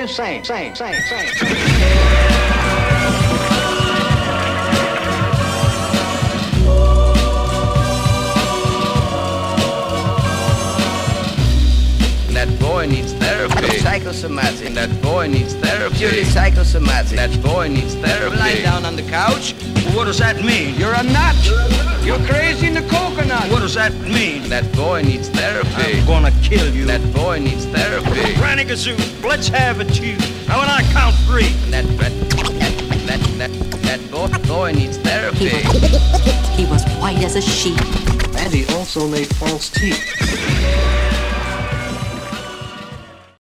sing. That boy needs therapy. Psychosomatic. That boy needs therapy. Purely psychosomatic. That boy needs therapy. Lying down on the couch. What does that mean? You're a nut. You're crazy in the coconut. What does that mean? That boy needs therapy. I'm gonna kill you. That boy needs therapy. Granny Gazoo, let's have it, you. Now when I count 3. That boy needs therapy. He was white as a sheet. And he also made false teeth.